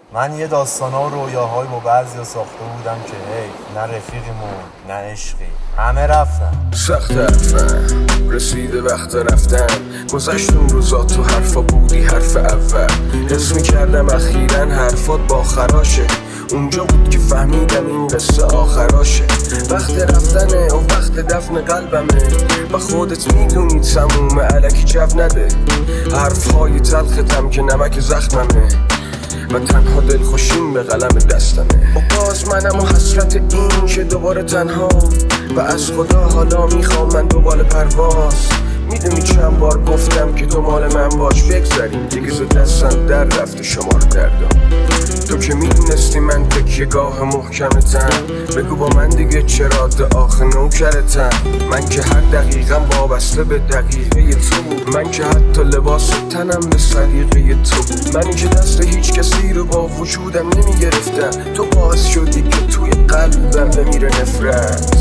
من یه داستانا و رویاهای با بعضیا ساخته بودم که حیف، نه رفیقیمون نه عشقی، همه رفتن. سخت حرفم رسیده وقت رفتن، گذشت اون روزا تو حرفا بودی حرف اول. حس میکردم اخیراً حرفات با خراشه، اونجا بود که فهمیدم این قصه آخراشه. وقت رفتنه و وقت دفن قلبمه، و خودت میدونی تموم علکی جو نده. حرفهای تلختم که نمک زخممه، من تنها دلخوشیم به قلم دستمه. و باز منم و حسرت این که دوباره تنها، و از خدا حالا میخوام من دوباره پرواز. میدونی چند بار گفتم که تو مال من باش، بگذاریم دیگه زود دستم در رفته شمار دردم. تو که میدونستی من تکیه‌گاه محکمتم، بگو با من دیگه چرا آخه نوکرتم. من که هر دقیقم وابسته به دقیقه تو بود، من که حتی لباس تنم به سلیقه تو بود. منی که دست هیچ کسی رو با وجودم نمیگرفتم، تو باعث شدی که توی قلبم بمیره نفرت.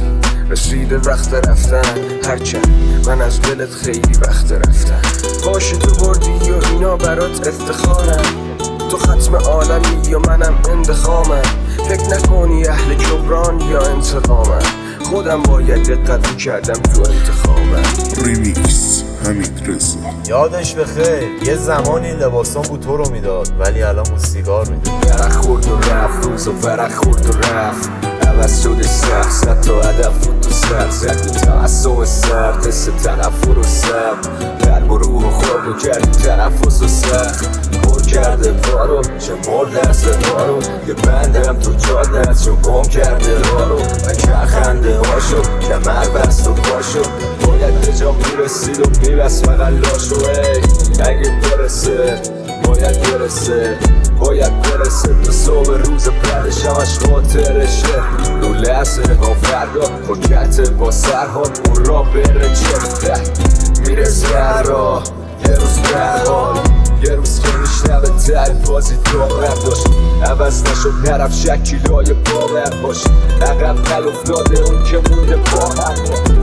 رسیده وقت رفتن، هرچند من از دلت خیلی وقت رفتم. باشه تو بردی و اینا برات افتخارم، تو ختم عالمی یا منم اندخامم. فکر نکنی اهل جبران یا انتقامم، خودم باید دقت میکردم تو انتخابم. ریمیکس حمید رضا. یادش بخیر یه زمانی لباسان بود تو رو میداد، ولی الان بود سیگار میداد. ورق خورد و رفت، روز و ورق خورد و رفت، عوض شده سخت، صد تا هدف بود تو سر، زد تو تعصب سرد، حس تنفر و سر، قلب و روح و خورد و کردی تنفس و سخت. پر کرده بارو چه مرد از دارو، یه بندم تو جاده از چون گم کرده رارو. و کرخنده هاشو کمر بست و پاشو، باید به جا میرسید و میبست فقط لاشو. اگه برسه باید برسه، باید برسه تا صبح روز بعدش همش خاطرشه. رو لحظه ها فردا پرکت با سرحال اون را بره چه میرسه هر راه، یه روز به حال، یه روز که میشنوه تر بازی داور داشت. عوض نشد نرفت شکیلای باور باش، عقب نل افتاده اون که مونده با هم.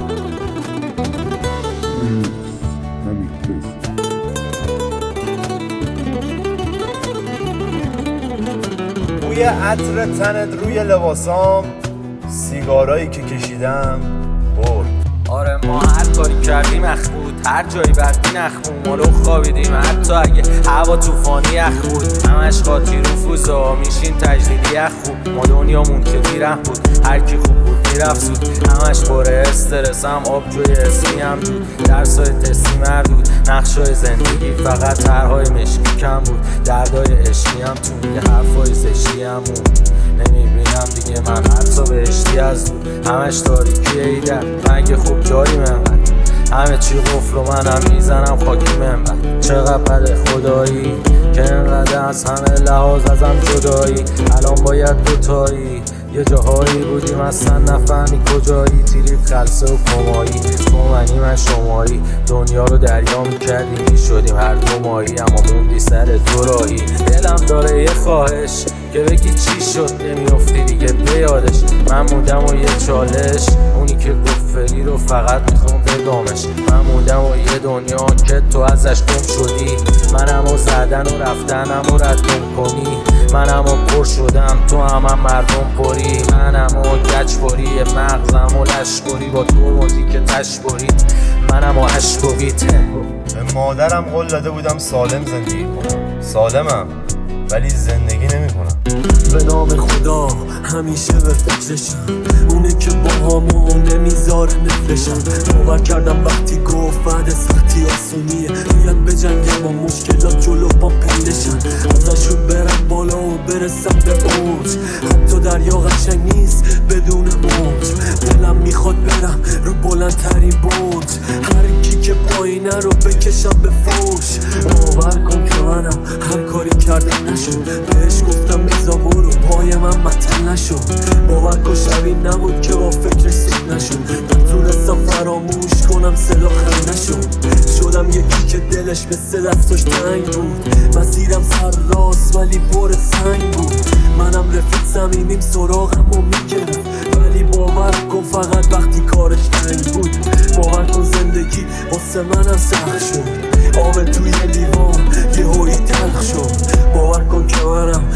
روی عطر تنت روی لباسام، سیگارایی که کشیدم برد. آره ما هر کاری کردیم اخ بود، هر جایی بردی نخمون مالو خوابیدیم، حتی اگه هوا توفانی اخ بود. همش قاطی رفوزا میشین تجدیدی اخ بود، ما دنیامون که بیره بود، هر کی خوب بود میرفت زود. همش پره استرسم، آبجوی اسمی هم جود، درسای تستی مردود، نقشای زندگی فقط طرحهای مشکی کم بود. دردای عشقی هم تو یه حرفای زشتی همون نمیبینم دیگه من حتی بهشتی از دور. همش تاریکی ایدر مگه خوب داریم انقدر، همه چی قفل و منم میزنم خاکی منبر. چقدر بده خدایی که انقدر از همه لحاظ ازم جدایی، الان باید دوتایی. یه جاهایی بودیم اصلا نفهمی کجایی، تیریت خلصه و کمایی، تو منی من شمایی. دنیا رو دریا میکردیم میشدیم هر دو مایی، اما موندی سر دورایی. دلم داره یه خواهش که بگی چی شد نمیافتی دیگه به یادش. من موندم و یه چالش، اونی که گفت فری رو فقط میخوام بدامش. من موندم و یه دنیا که تو ازش گم شدی، منم و زدن و رفتنم و رد کنی. منم و پر شدم تو هم مردم پری، منم و گچباری مغزم و لشکری با ترمزی که تشبری. منم و عشقویت. به مادرم قول داده بودم سالم زندگی کنم، سالمم ولی زندگی نمی کنم. به نام خدا همیشه به فکرشم، اونه که با همون نمیذاره نفرشم. باور کردم وقتی گفت بعد سختی آسونیه، باید بجنگم با مشکلات جلو با پندشم. ازشون برم بالا و برسم به اوج، حتی دریا قشنگ نیست بدون موج. دلم میخواد برم رو بلندترین برج، هر کی که پایینه رو بکشم به فوش. باور کن که منم هر کاری کردم نشد، بهش گفتم بزا برو پای من مطل نشد. باور کن شبی نبود که با فکرش سود نشد، نتونستم فراموش کنم صدا خم نشد. شدم یکی که دلش مثل دستاش تنگ بود، مسیرم سر راست ولی پر سنگ بود. منم رفیق صمیمیم سراغم و میگرفت، ولی باور کن فقط وقتی کارش تنگ بود. باور کن زندگی واسه منم سخت شد، آب توی لیوان یه هوی تلخ شد. باور کن که منم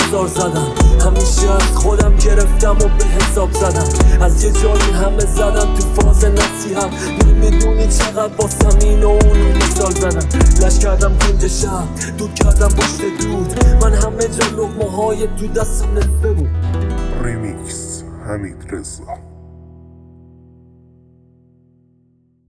انتظار زدم، همیشه از خودم گرفتم و به حساب زدم. از یه جایی همه زدم تو فاز نصیحت، نمیدونی چقدر واسم این و اونو مثال زدم. لش کردم کنج شب، دود کردم پشت دود، من همه جا لقمه های تو دستم نفه بود. ریمیکس حمید رضا.